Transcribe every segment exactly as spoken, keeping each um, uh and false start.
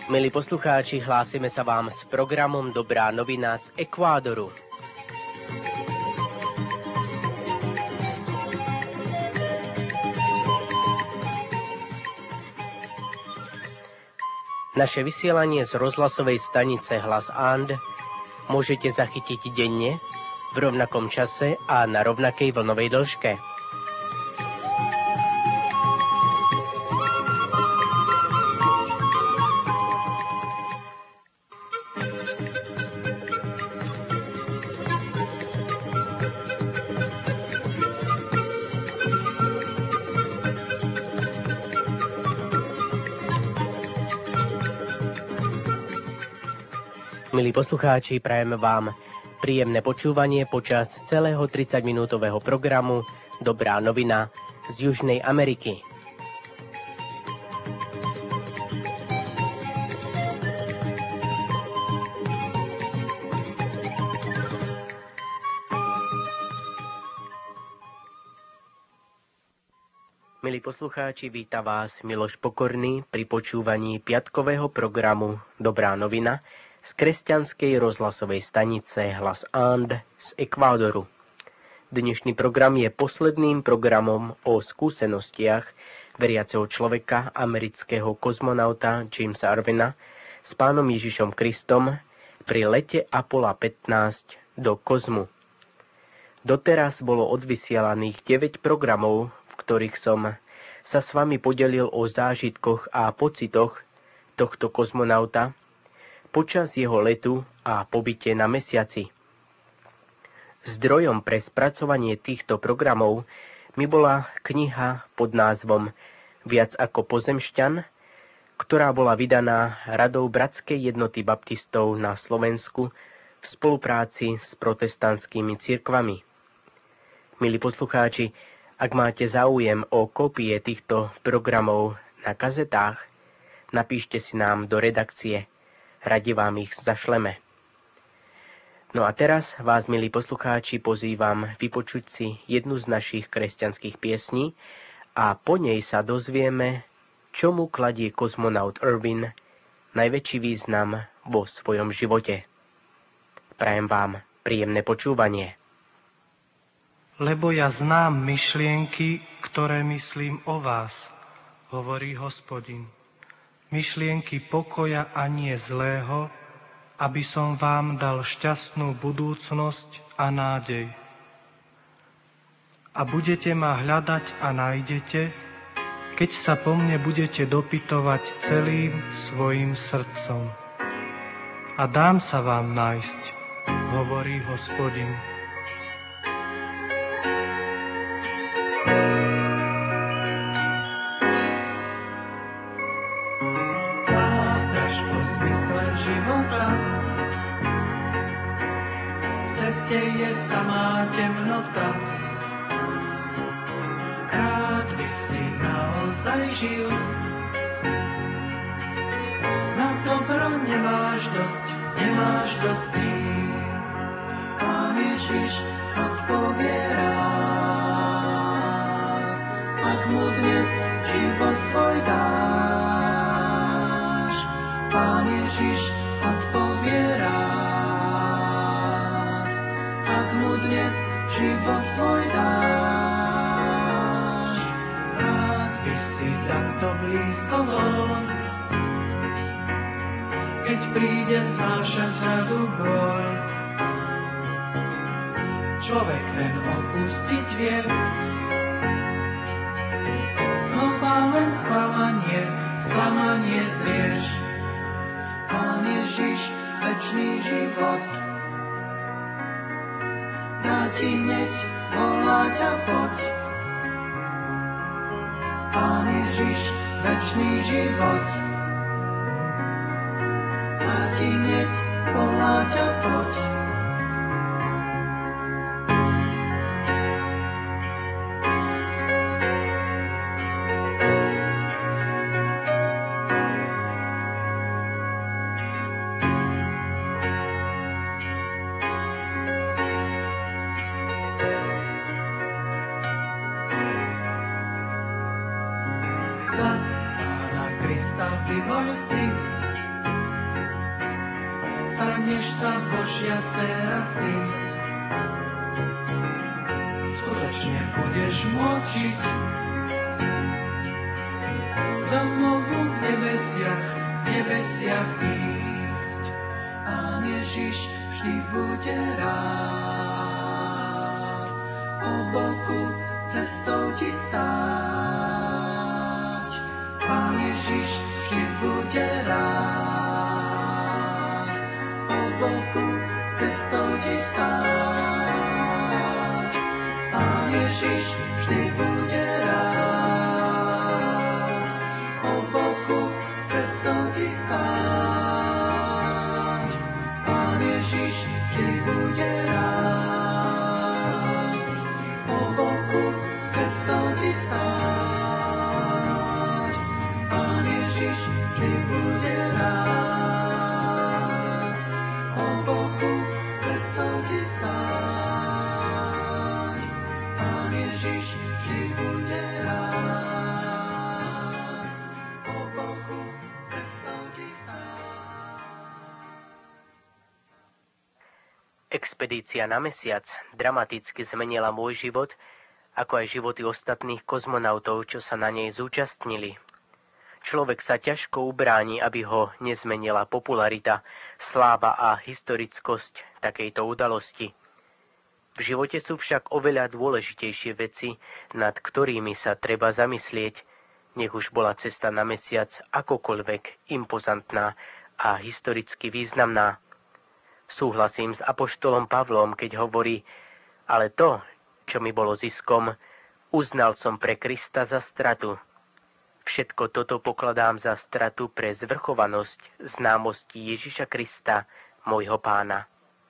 Milí poslucháči, hlásime sa vám s programom Dobrá novina z Ekvádoru. Naše vysielanie z rozhlasovej stanice Hlas And môžete zachytiť denne, v rovnakom čase a na rovnakej vlnovej dĺžke. Milí poslucháči, prajeme vám príjemné počúvanie počas celého tridsaťminútového programu Dobrá novina z Južnej Ameriky. Milí poslucháči, víta vás Miloš Pokorný pri počúvaní piatkového programu Dobrá novina z kresťanskej rozhlasovej stanice Hlas And z Ekvádoru. Dnešný program je posledným programom o skúsenostiach veriaceho človeka, amerického kozmonauta Jamesa Irvina s pánom Ježišom Kristom pri lete Apollo pätnásť do kozmu. Doteraz bolo odvysielaných deväť programov, v ktorých som sa s vami podelil o zážitkoch a pocitoch tohto kozmonauta počas jeho letu a pobyte na mesiaci. Zdrojom pre spracovanie týchto programov mi bola kniha pod názvom Viac ako pozemšťan, ktorá bola vydaná Radou Bratskej jednoty baptistov na Slovensku v spolupráci s protestantskými cirkvami. Milí poslucháči, ak máte záujem o kópie týchto programov na kazetách, napíšte si nám do redakcie. Radi vám ich zašleme. No a teraz vás, milí poslucháči, pozývam vypočuť si jednu z našich kresťanských piesní a po nej sa dozvieme, čomu kladie kozmonaut Irvin najväčší význam vo svojom živote. Prajem vám príjemné počúvanie. Lebo ja znám myšlienky, ktoré myslím o vás, hovorí Hospodin. Myšlienky pokoja a nie zlého, aby som vám dal šťastnú budúcnosť a nádej. A budete ma hľadať a nájdete, keď sa po mne budete dopytovať celým svojim srdcom. A dám sa vám nájsť, hovorí Hospodin. Je samá temnota. Rád by si naozaj žil, na dobro nemáš dosť, nemáš dosť síl. Pán Ježiš odpovie rád, ak mu dnes život svoj dáš. Pán Ježiš odpovie rád, dnes život svoj dáš. Rád by si takto blízko bol, keď príde znášať radu boj. Človek ten opustiť vie, znova len sklamanie, sklamanie zrieš. Pán Ježiš, večný život dá ti hneď volať a poď. Pán Ježiš, večný život dá ti hneď volať a poď. Pána Krista v tichosti staneš sa Božia dcera ty. Skutočne budeš môcť žiť domovu v nebesiach, v nebesiach ísť. Pán Ježiš vždy bude rád, po boku cestou ti stáť. Pán Ježiš vždy bude rád, po boku cestou ti stáť. Pán Ježiš vždy bude rád, po boku cestou ti stáť. Pán Ježiš vždy bude rád, po boku cestou ti stáť. Pán Ježiš vždy bude rád, po boku cestou ti stáť. Pán Ježiš vždy bude rád, po boku cestou ti stáť. Expedícia na mesiac dramaticky zmenila môj život, ako aj životy ostatných kozmonautov, čo sa na nej zúčastnili. Človek sa ťažko ubráni, aby ho nezmenila popularita, sláva a historickosť takejto udalosti. V živote sú však oveľa dôležitejšie veci, nad ktorými sa treba zamyslieť, nech už bola cesta na mesiac akokoľvek impozantná a historicky významná. Súhlasím s apoštolom Pavlom, keď hovorí, ale to, čo mi bolo ziskom, uznal som pre Krista za stratu. Všetko toto pokladám za stratu pre zvrchovanosť známosti Ježiša Krista, môjho Pána.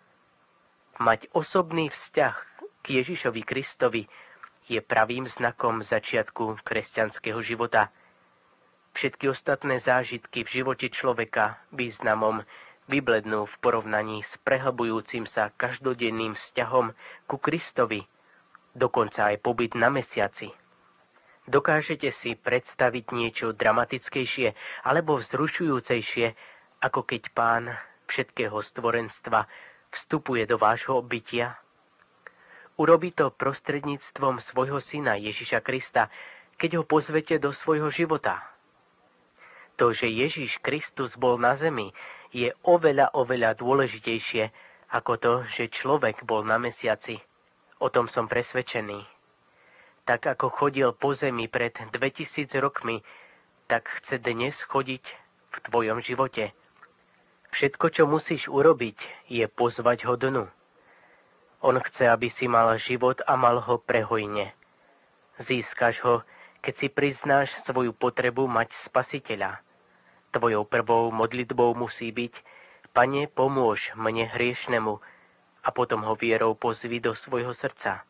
Mať osobný vzťah k Ježišovi Kristovi je pravým znakom začiatku kresťanského života. Všetky ostatné zážitky v živote človeka významom vyblednú v porovnaní s prehlbujúcim sa každodenným vzťahom ku Kristovi, dokonca aj pobyt na mesiaci. Dokážete si predstaviť niečo dramatickejšie alebo vzrušujúcejšie, ako keď Pán všetkého stvorenstva vstupuje do vášho bytia? Urobí to prostredníctvom svojho syna Ježiša Krista, keď ho pozvete do svojho života. To, že Ježiš Kristus bol na zemi, je oveľa, oveľa dôležitejšie ako to, že človek bol na mesiaci. O tom som presvedčený. Tak ako chodil po zemi pred dvetisíc rokmi, tak chce dnes chodiť v tvojom živote. Všetko, čo musíš urobiť, je pozvať ho dnu. On chce, aby si mal život a mal ho prehojne. Získaš ho, keď si priznáš svoju potrebu mať Spasiteľa. Tvojou prvou modlitbou musí byť: Pane, pomôž mne hriešnemu, a potom ho vierou pozvi do svojho srdca.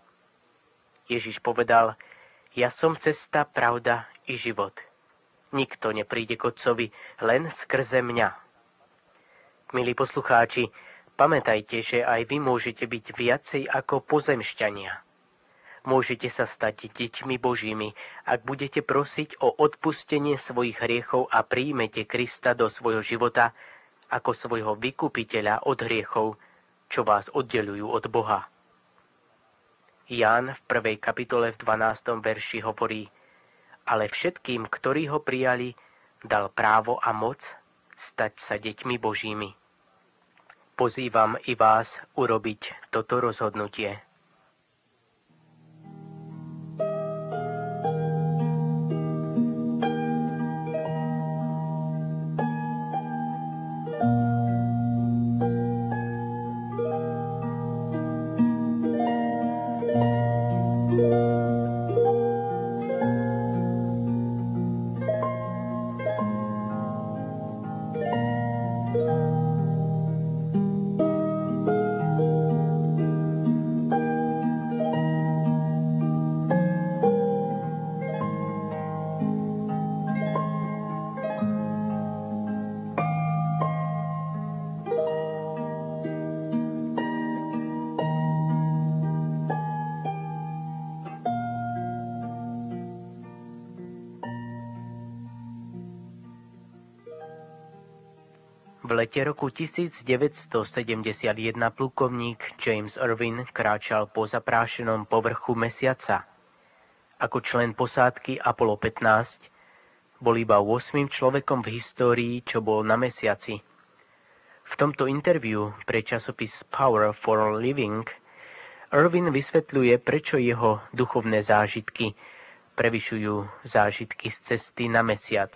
Ježiš povedal: Ja som cesta, pravda i život. Nikto nepríde k Otcovi len skrze mňa. Milí poslucháči, pamätajte, že aj vy môžete byť viacej ako pozemšťania. Môžete sa stať deťmi Božími, ak budete prosiť o odpustenie svojich hriechov a príjmete Krista do svojho života ako svojho vykupiteľa od hriechov, čo vás oddelujú od Boha. Ján v prvej kapitole v dvanástom verši hovorí: Ale všetkým, ktorí ho prijali, dal právo a moc stať sa deťmi Božími. Pozývam i vás urobiť toto rozhodnutie. V lete roku devätnásťsedemdesiatjeden plukovník James Irwin kráčal po zaprášenom povrchu mesiaca. Ako člen posádky Apollo pätnásť bol iba ôsmym človekom v histórii, čo bol na mesiaci. V tomto interviu pre časopis Power for Living Irwin vysvetľuje, prečo jeho duchovné zážitky prevyšujú zážitky z cesty na mesiac.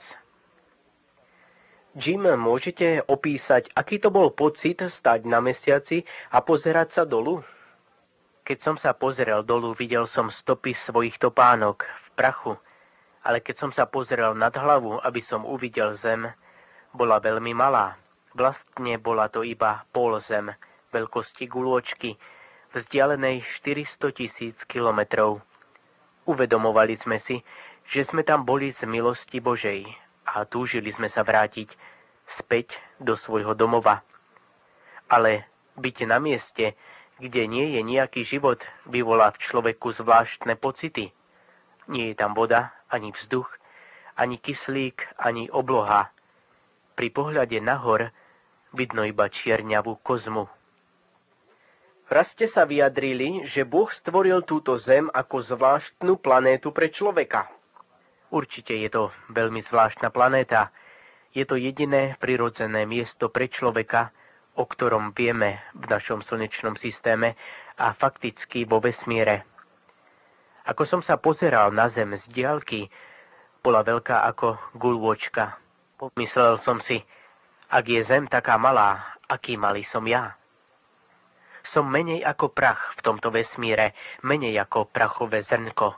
Jim, môžete opísať, aký to bol pocit stať na mesiaci a pozerať sa dolu? Keď som sa pozrel dolu, videl som stopy svojich topánok v prachu, ale keď som sa pozrel nad hlavu, aby som uvidel zem, bola veľmi malá. Vlastne bola to iba pol zem, veľkosti guľôčky, vzdialenej štyristo tisíc kilometrov. Uvedomovali sme si, že sme tam boli z milosti Božej a túžili sme sa vrátiť späť do svojho domova. Ale byť na mieste, kde nie je nejaký život, vyvolá v človeku zvláštne pocity. Nie je tam voda, ani vzduch, ani kyslík, ani obloha. Pri pohľade nahor vidno iba čierňavú kozmu. Raz ste sa vyjadrili, že Boh stvoril túto zem ako zvláštnu planétu pre človeka. Určite je to veľmi zvláštna planéta. Je to jediné prirodzené miesto pre človeka, o ktorom vieme v našom slnečnom systéme a fakticky vo vesmíre. Ako som sa pozeral na zem z diaľky, bola veľká ako guľôčka. Pomyslel som si, ak je zem taká malá, aký malý som ja. Som menej ako prach v tomto vesmíre, menej ako prachové zrnko.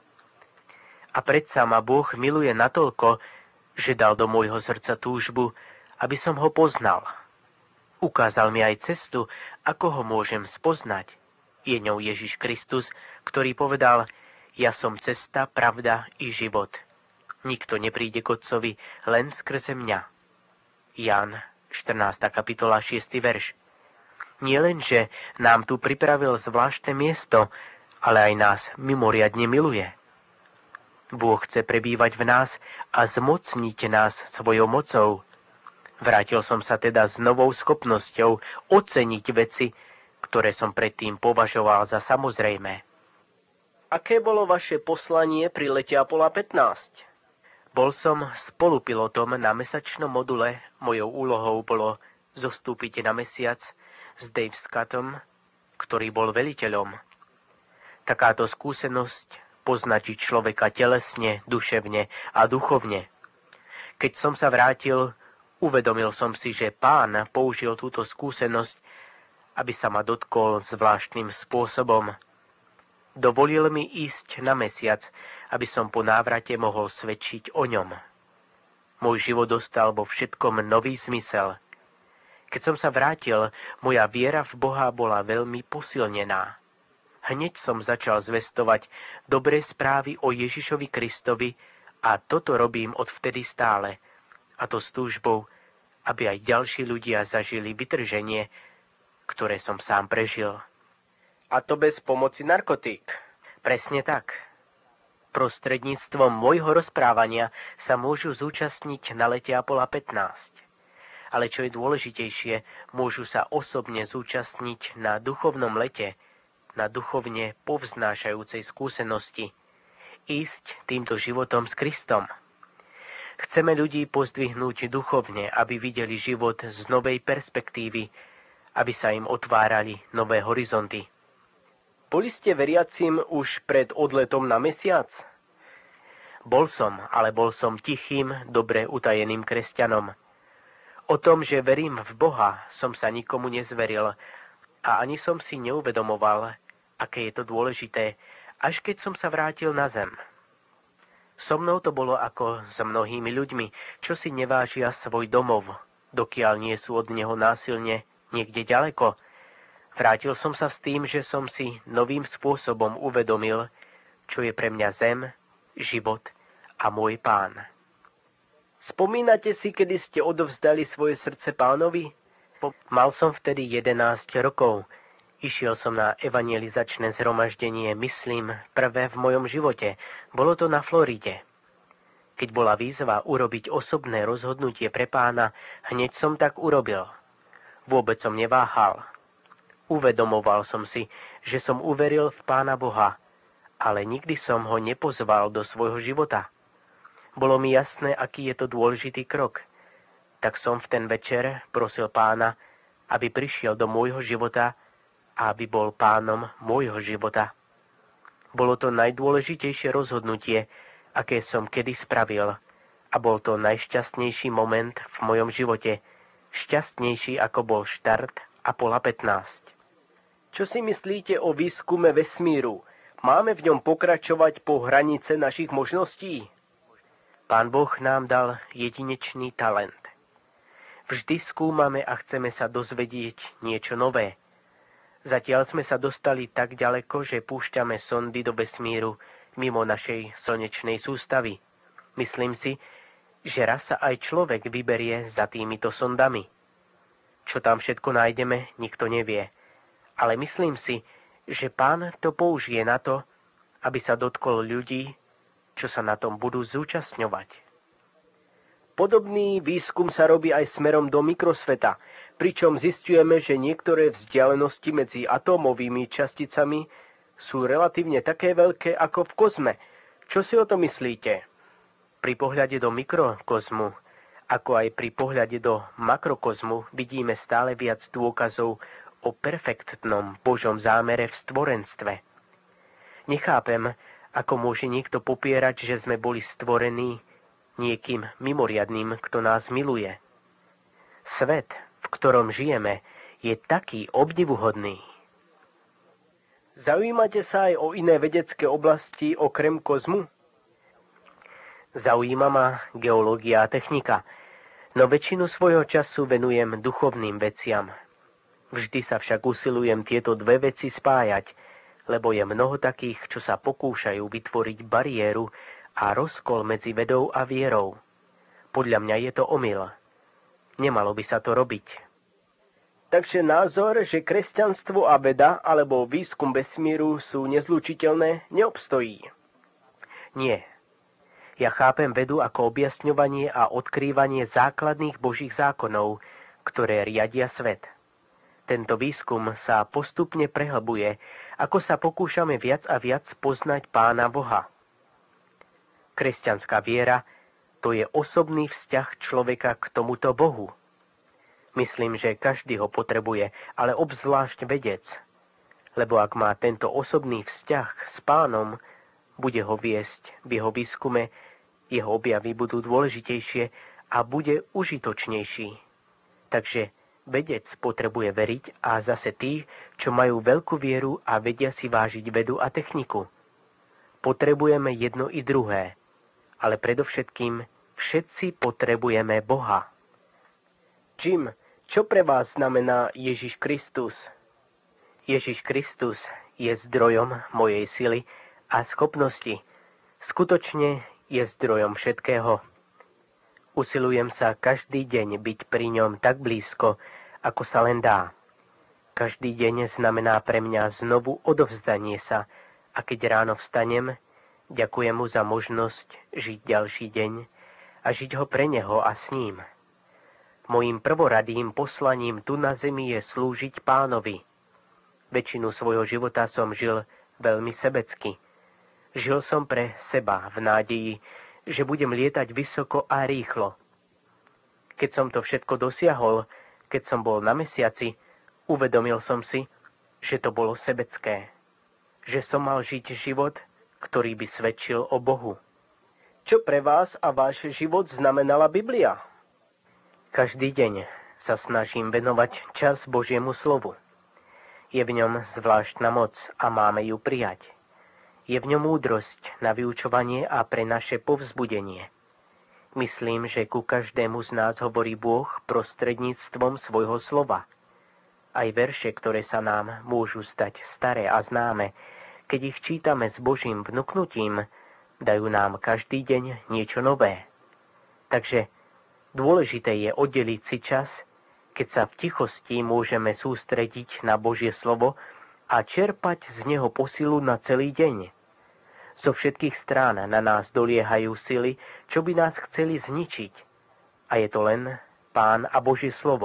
A predsa ma Boh miluje natoľko, že dal do môjho srdca túžbu, aby som ho poznal. Ukázal mi aj cestu, ako ho môžem spoznať. Je ňou Ježiš Kristus, ktorý povedal, ja som cesta, pravda i život. Nikto nepríde k Otcovi len skrze mňa. Ján, štrnásta kapitola, šiesty verš. Nie len, že nám tu pripravil zvláštne miesto, ale aj nás mimoriadne miluje. Bôh chce prebývať v nás a zmocniť nás svojou mocou. Vrátil som sa teda s novou schopnosťou oceniť veci, ktoré som predtým považoval za samozrejmé. Aké bolo vaše poslanie pri lete Apollo pätnásť? Bol som spolupilotom na mesačnom module. Mojou úlohou bolo zostúpiť na mesiac s Dave Scottom, ktorý bol veliteľom. Takáto skúsenosť poznačí človeka telesne, duševne a duchovne. Keď som sa vrátil, uvedomil som si, že Pán použil túto skúsenosť, aby sa ma dotkol zvláštnym spôsobom. Dovolil mi ísť na mesiac, aby som po návrate mohol svedčiť o ňom. Môj život dostal vo všetkom nový zmysel. Keď som sa vrátil, moja viera v Boha bola veľmi posilnená. Hneď som začal zvestovať dobré správy o Ježišovi Kristovi a toto robím odvtedy stále. A to s túžbou, aby aj ďalší ľudia zažili vytrženie, ktoré som sám prežil. A to bez pomoci narkotík. Presne tak. Prostredníctvom môjho rozprávania sa môžu zúčastniť na lete Apollo pätnásť. Ale čo je dôležitejšie, môžu sa osobne zúčastniť na duchovnom lete, na duchovne povznášajúcej skúsenosti, ísť týmto životom s Kristom. Chceme ľudí pozdvihnúť duchovne, aby videli život z novej perspektívy, aby sa im otvárali nové horizonty. Boli ste veriacim už pred odletom na mesiac? Bol som, ale bol som tichým, dobre utajeným kresťanom. O tom, že verím v Boha, som sa nikomu nezveril a ani som si neuvedomoval, aké je to dôležité, až keď som sa vrátil na zem. So mnou to bolo ako s mnohými ľuďmi, čo si nevážia svoj domov, dokiaľ nie sú od neho násilne niekde ďaleko. Vrátil som sa s tým, že som si novým spôsobom uvedomil, čo je pre mňa zem, život a môj Pán. Spomínate si, kedy ste odovzdali svoje srdce Pánovi? Mal som vtedy jedenásť rokov. Išiel som na evangelizačné zhromaždenie, myslím, prvé v mojom živote. Bolo to na Floride. Keď bola výzva urobiť osobné rozhodnutie pre Pána, hneď som tak urobil. Vôbec som neváhal. Uvedomoval som si, že som uveril v Pána Boha, ale nikdy som ho nepozval do svojho života. Bolo mi jasné, aký je to dôležitý krok. Tak som v ten večer prosil Pána, aby prišiel do môjho života a aby bol pánom môjho života. Bolo to najdôležitejšie rozhodnutie, aké som kedy spravil, a bol to najšťastnejší moment v mojom živote, šťastnejší ako bol štart Apollo pätnásť. Čo si myslíte o výskume vesmíru? Máme v ňom pokračovať po hranice našich možností? Pán Boh nám dal jedinečný talent. Vždy skúmame a chceme sa dozvedieť niečo nové. Zatiaľ sme sa dostali tak ďaleko, že púšťame sondy do vesmíru mimo našej slnečnej sústavy. Myslím si, že raz sa aj človek vyberie za týmito sondami. Čo tam všetko nájdeme, nikto nevie. Ale myslím si, že Pán to použije na to, aby sa dotkol ľudí, čo sa na tom budú zúčastňovať. Podobný výskum sa robí aj smerom do mikrosveta, pričom zisťujeme, že niektoré vzdialenosti medzi atómovými časticami sú relatívne také veľké ako v kozme. Čo si o to myslíte? Pri pohľade do mikrokozmu, ako aj pri pohľade do makrokozmu, vidíme stále viac dôkazov o perfektnom Božom zámere v stvorenstve. Nechápem, ako môže niekto popierať, že sme boli stvorení niekým mimoriadnym, kto nás miluje. Svet, v ktorom žijeme, je taký obdivuhodný. Zaujímate sa aj o iné vedecké oblasti okrem kozmu? Zaujíma ma geológia a technika, no väčšinu svojho času venujem duchovným veciam. Vždy sa však usilujem tieto dve veci spájať, lebo je mnoho takých, čo sa pokúšajú vytvoriť bariéru a rozkol medzi vedou a vierou. Podľa mňa je to omyl. Nemalo by sa to robiť. Takže názor, že kresťanstvo a veda alebo výskum vesmíru sú nezlučiteľné, neobstojí. Nie. Ja chápem vedu ako objasňovanie a odkrývanie základných Božích zákonov, ktoré riadia svet. Tento výskum sa postupne prehlbuje, ako sa pokúšame viac a viac poznať Pána Boha. Kresťanská viera to je osobný vzťah človeka k tomuto Bohu. Myslím, že každý ho potrebuje, ale obzvlášť vedec. Lebo ak má tento osobný vzťah s Pánom, bude ho viesť v jeho výskume, jeho objavy budú dôležitejšie a bude užitočnejší. Takže vedec potrebuje veriť a zase tí, čo majú veľkú vieru a vedia si vážiť vedu a techniku. Potrebujeme jedno i druhé, ale predovšetkým všetci potrebujeme Boha. Jim, čo pre vás znamená Ježiš Kristus? Ježiš Kristus je zdrojom mojej sily a schopnosti. Skutočne je zdrojom všetkého. Usilujem sa každý deň byť pri ňom tak blízko, ako sa len dá. Každý deň znamená pre mňa znovu odovzdanie sa a keď ráno vstanem, ďakujem mu za možnosť žiť ďalší deň a žiť ho pre neho a s ním. Mojím prvoradým poslaním tu na zemi je slúžiť Pánovi. Väčšinu svojho života som žil veľmi sebecky. Žil som pre seba v nádeji, že budem lietať vysoko a rýchlo. Keď som to všetko dosiahol, keď som bol na mesiaci, uvedomil som si, že to bolo sebecké. Že som mal žiť život, ktorý by svedčil o Bohu. Čo pre vás a váš život znamenala Biblia? Každý deň sa snažím venovať čas Božiemu slovu. Je v ňom zvláštna moc a máme ju prijať. Je v ňom múdrosť na vyučovanie a pre naše povzbudenie. Myslím, že ku každému z nás hovorí Boh prostredníctvom svojho slova. Aj verše, ktoré sa nám môžu stať staré a známe, keď ich čítame s Božím vnuknutím, dajú nám každý deň niečo nové. Takže dôležité je oddeliť si čas, keď sa v tichosti môžeme sústrediť na Božie slovo a čerpať z neho posilu na celý deň. Zo všetkých strán na nás doliehajú sily, čo by nás chceli zničiť. A je to len Pán a Božie slovo,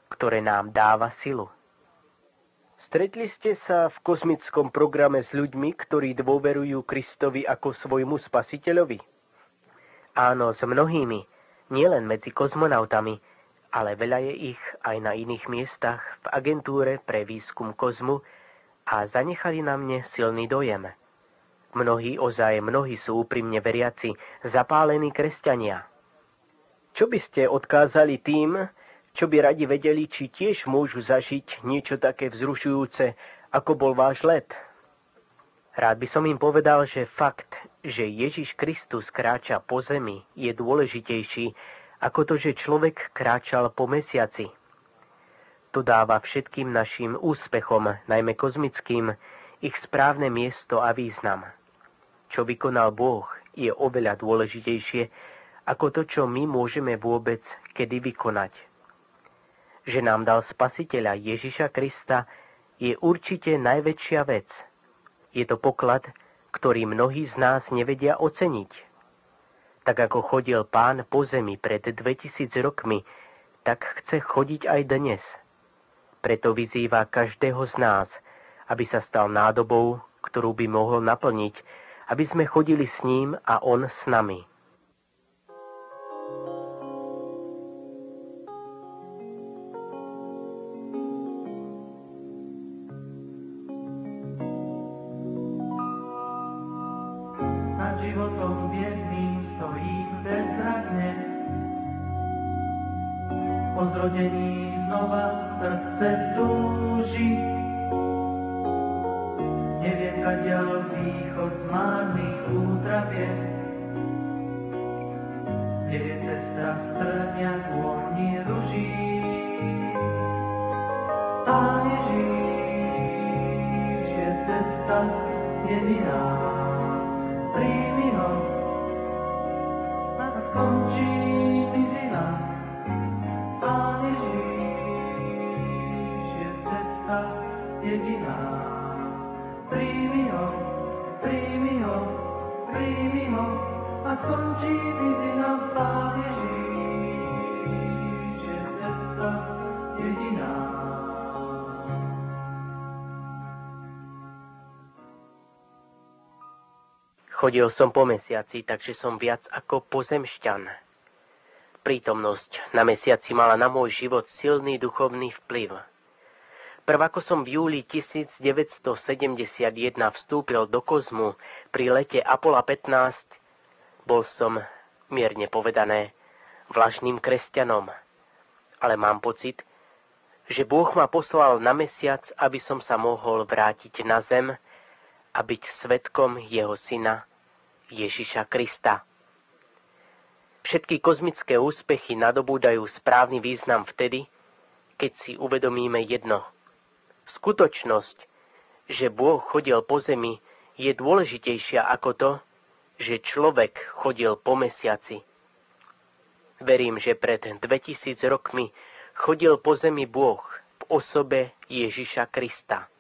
ktoré nám dáva silu. Stretli ste sa v kozmickom programe s ľuďmi, ktorí dôverujú Kristovi ako svojmu spasiteľovi? Áno, s mnohými, nielen medzi kozmonautami, ale veľa je ich aj na iných miestach v agentúre pre výskum kozmu a zanechali na mne silný dojem. Mnohí, ozaj mnohí sú úprimne veriaci, zapálení kresťania. Čo by ste odkázali tým, čo by radi vedeli, či tiež môžu zažiť niečo také vzrušujúce, ako bol váš let? Rád by som im povedal, že fakt, že Ježiš Kristus kráča po zemi, je dôležitejší ako to, že človek kráčal po mesiaci. To dáva všetkým našim úspechom, najmä kozmickým, ich správne miesto a význam. Čo vykonal Boh, je oveľa dôležitejšie ako to, čo my môžeme vôbec kedy vykonať. Že nám dal Spasiteľa Ježiša Krista, je určite najväčšia vec. Je to poklad, ktorý mnohí z nás nevedia oceniť. Tak ako chodil Pán po zemi pred dvetisíc rokmi, tak chce chodiť aj dnes. Preto vyzýva každého z nás, aby sa stal nádobou, ktorú by mohol naplniť, aby sme chodili s ním a on s nami. Nad životom biedným stojím bezradne. Po zrodení znova srdce túži. Neviem, kadiaľ východ z márnych útrapie. Kde je cesta strňa vôni ruží. Pán Ježíš je cesta jediná. Príjmi ho a skončí mi zina. Pán Ježíš je cesta jediná. Príjmi ho, príjmi ho, príjmi ho a skončí mi zina. Pán Ježíš je cesta jediná. Chodil som po mesiaci, takže som viac ako pozemšťan. Prítomnosť na mesiaci mala na môj život silný duchovný vplyv. Prv ako som v júli devätnásťsedemdesiatjeden vstúpil do kozmu pri lete Apollo pätnásť, bol som, mierne povedané, vlažným kresťanom. Ale mám pocit, že Boh ma poslal na mesiac, aby som sa mohol vrátiť na zem a byť svedkom jeho syna Ježiša Krista. Všetky kozmické úspechy nadobúdajú správny význam vtedy, keď si uvedomíme jedno. Skutočnosť, že Boh chodil po zemi, je dôležitejšia ako to, že človek chodil po mesiaci. Verím, že pred dvetisíc rokmi chodil po zemi Boh v osobe Ježiša Krista.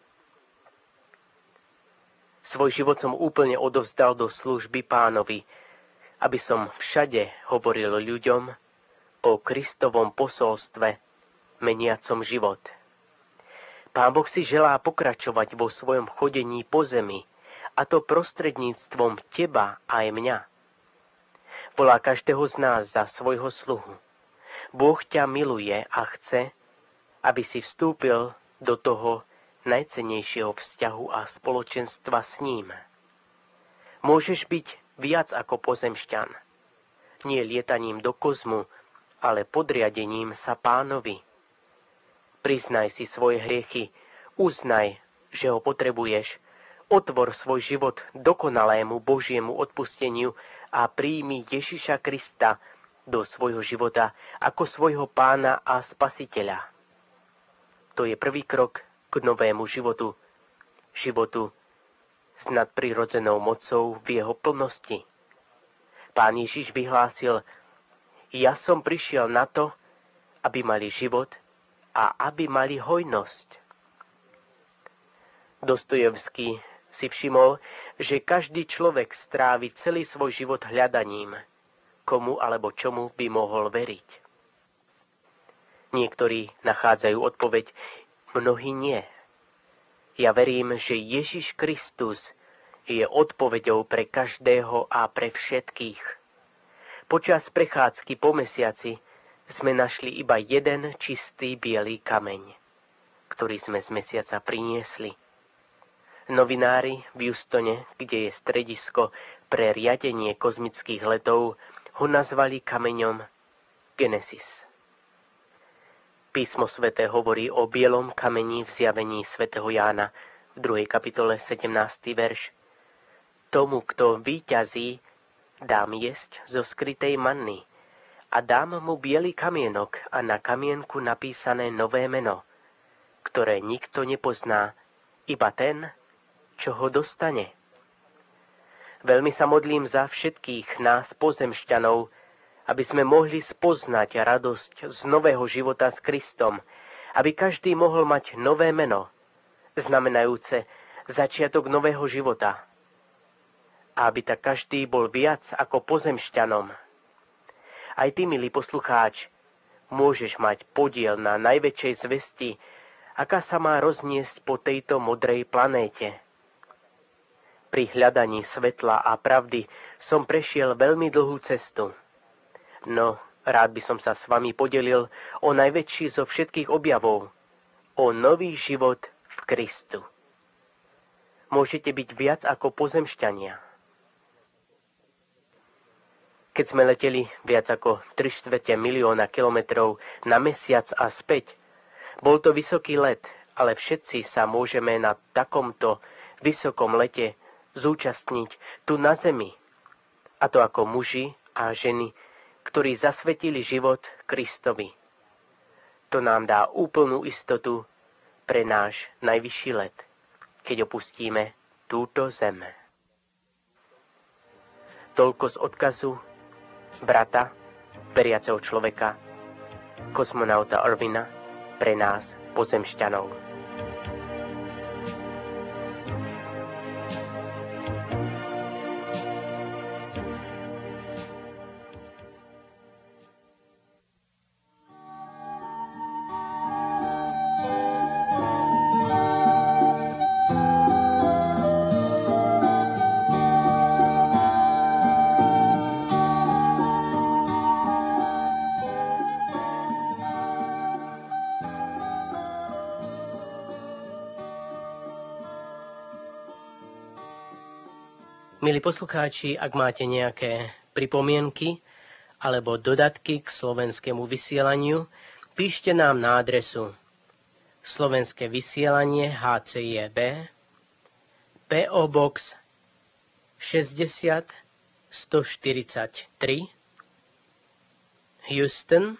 Svoj život som úplne odovzdal do služby Pánovi, aby som všade hovoril ľuďom o Kristovom posolstve, meniacom život. Pán Boh si želá pokračovať vo svojom chodení po zemi, a to prostredníctvom teba aj mňa. Volá každého z nás za svojho sluhu. Boh ťa miluje a chce, aby si vstúpil do toho najcennejšieho vzťahu a spoločenstva s ním. Môžeš byť viac ako pozemšťan. Nie lietaním do kozmu, ale podriadením sa Pánovi. Priznaj si svoje hriechy, uznaj, že ho potrebuješ, otvor svoj život dokonalému Božiemu odpusteniu a príjmi Ježiša Krista do svojho života ako svojho Pána a Spasiteľa. To je prvý krok k novému životu, životu s nadprirodzenou mocou v jeho plnosti. Pán Ježiš vyhlásil: Ja som prišiel na to, aby mali život a aby mali hojnosť. Dostojevský si všimol, že každý človek strávi celý svoj život hľadaním, komu alebo čomu by mohol veriť. Niektorí nachádzajú odpoveď, mnohí nie. Ja verím, že Ježiš Kristus je odpoveďou pre každého a pre všetkých. Počas prechádzky po mesiaci sme našli iba jeden čistý biely kameň, ktorý sme z mesiaca priniesli. Novinári v Houstone, kde je stredisko pre riadenie kozmických letov, ho nazvali kameňom Genesis. Písmo sväté hovorí o bielom kameni v zjavení svätého Jána v druhej kapitole sedemnásty verš. Tomu, kto víťazí, dám jesť zo skrytej manny a dám mu biely kamienok a na kamienku napísané nové meno, ktoré nikto nepozná, iba ten, čo ho dostane. Veľmi sa modlím za všetkých nás pozemšťanov, aby sme mohli spoznať radosť z nového života s Kristom, aby každý mohol mať nové meno, znamenajúce začiatok nového života. A aby tak každý bol viac ako pozemšťanom. Aj ty, milý poslucháč, môžeš mať podiel na najväčšej zvesti, aká sa má rozniesť po tejto modrej planéte. Pri hľadaní svetla a pravdy som prešiel veľmi dlhú cestu. No, rád by som sa s vami podelil o najväčší zo všetkých objavov, o nový život v Kristu. Môžete byť viac ako pozemšťania. Keď sme leteli viac ako tri štvrte milióna kilometrov na mesiac a späť, bol to vysoký let, ale všetci sa môžeme na takomto vysokom lete zúčastniť tu na zemi. A to ako muži a ženy, ktorí zasvetili život Kristovi. To nám dá úplnú istotu pre náš najvyšší let, keď opustíme túto zem. Toľko z odkazu brata, veriaceho človeka, kozmonauta Irvina, pre nás, pozemšťanov. Milí poslucháči, ak máte nejaké pripomienky alebo dodatky k slovenskému vysielaniu, píšte nám na adresu Slovenské vysielanie há cé jé bé, pé ó Box šesťdesiat sto štyridsaťtri, Houston,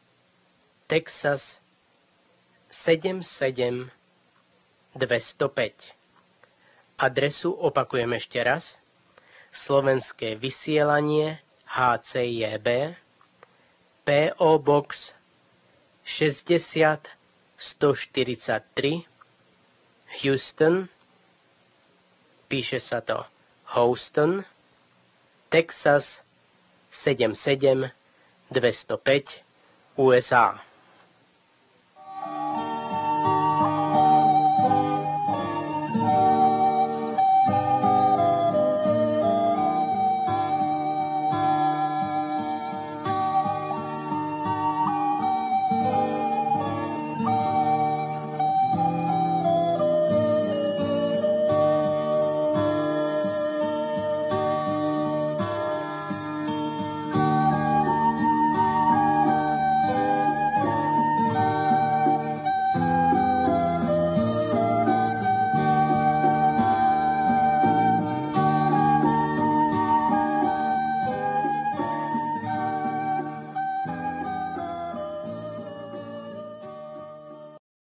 Texas sedem sedem dvesto päť. Adresu opakujem ešte raz. Slovenské vysielanie há cé jé bé, pé ó Box šesťdesiat sto štyridsaťtri, Houston, píše sa to Houston, Texas sedem sedem dvesto päť, ú es á.